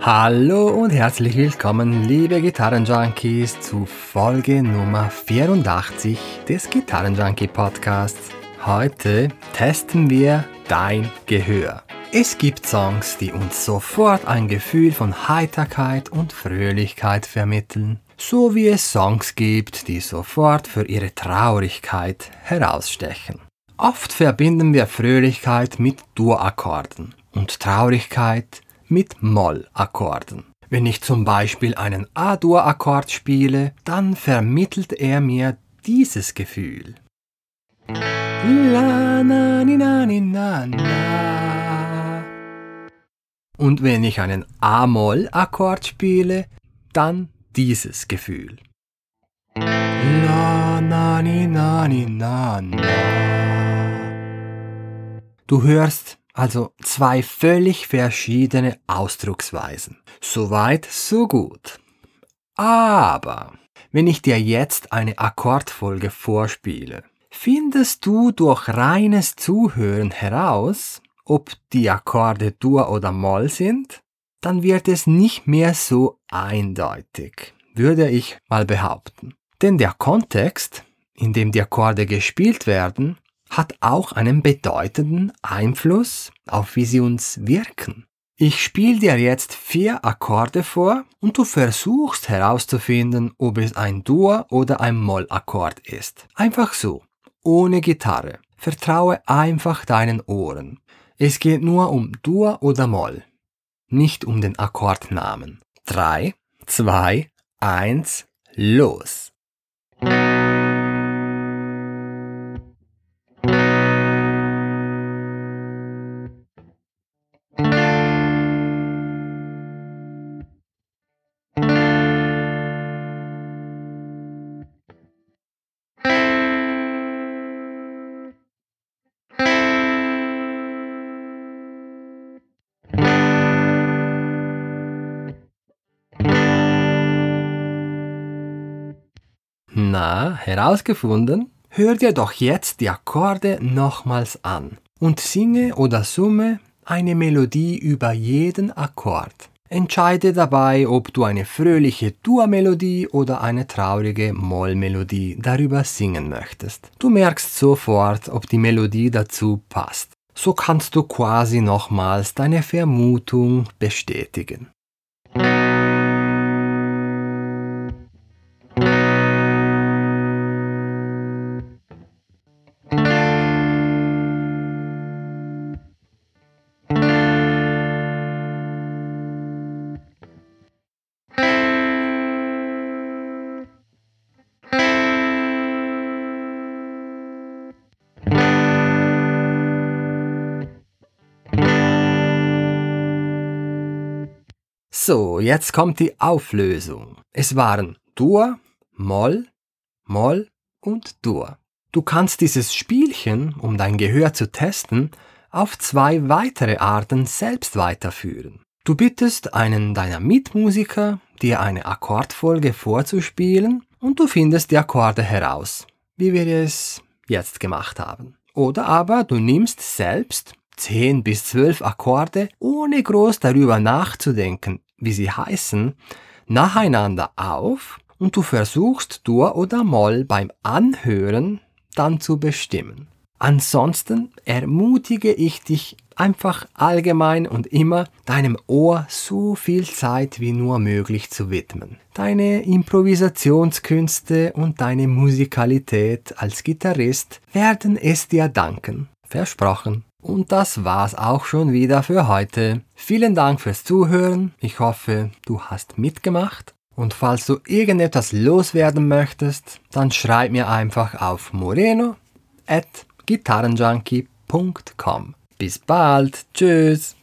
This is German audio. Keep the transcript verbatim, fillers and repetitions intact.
Hallo und herzlich willkommen, liebe Gitarrenjunkies, zu Folge Nummer vierundachtzig des Gitarrenjunkie Podcasts. Heute testen wir dein Gehör. Es gibt Songs, die uns sofort ein Gefühl von Heiterkeit und Fröhlichkeit vermitteln, so wie es Songs gibt, die sofort für ihre Traurigkeit herausstechen. Oft verbinden wir Fröhlichkeit mit Dur-Akkorden und Traurigkeit mit Moll-Akkorden. Wenn ich zum Beispiel einen A-Dur-Akkord spiele, dann vermittelt er mir dieses Gefühl. La, na, ni, na, ni, na, na. Und wenn ich einen A-Moll-Akkord spiele, dann dieses Gefühl. La, na, ni, na, ni, na, na. Du hörst also zwei völlig verschiedene Ausdrucksweisen. Soweit, so gut. Aber wenn ich dir jetzt eine Akkordfolge vorspiele, findest du durch reines Zuhören heraus, ob die Akkorde Dur oder Moll sind? Dann wird es nicht mehr so eindeutig, würde ich mal behaupten. Denn der Kontext, in dem die Akkorde gespielt werden, hat auch einen bedeutenden Einfluss auf wie sie uns wirken. Ich spiele dir jetzt vier Akkorde vor und du versuchst herauszufinden, ob es ein Dur- oder ein Moll-Akkord ist. Einfach so, ohne Gitarre. Vertraue einfach deinen Ohren. Es geht nur um Dur oder Moll, nicht um den Akkordnamen. drei, zwei, eins, los! Na, herausgefunden? Hör dir doch jetzt die Akkorde nochmals an und singe oder summe eine Melodie über jeden Akkord. Entscheide dabei, ob du eine fröhliche Dur-Melodie oder eine traurige Moll-Melodie darüber singen möchtest. Du merkst sofort, ob die Melodie dazu passt. So kannst du quasi nochmals deine Vermutung bestätigen. So, jetzt kommt die Auflösung. Es waren Dur, Moll, Moll und Dur. Du kannst dieses Spielchen, um dein Gehör zu testen, auf zwei weitere Arten selbst weiterführen. Du bittest einen deiner Mitmusiker, dir eine Akkordfolge vorzuspielen und du findest die Akkorde heraus, wie wir es jetzt gemacht haben. Oder aber du nimmst selbst zehn bis zwölf Akkorde, ohne groß darüber nachzudenken, wie sie heißen, nacheinander auf und du versuchst Dur oder Moll beim Anhören dann zu bestimmen. Ansonsten ermutige ich dich einfach allgemein und immer deinem Ohr so viel Zeit wie nur möglich zu widmen. Deine Improvisationskünste und deine Musikalität als Gitarrist werden es dir danken. Versprochen. Und das war's auch schon wieder für heute. Vielen Dank fürs Zuhören. Ich hoffe, du hast mitgemacht. Und falls du irgendetwas loswerden möchtest, dann schreib mir einfach auf moreno at gitarrenjunkie punkt com. Bis bald. Tschüss.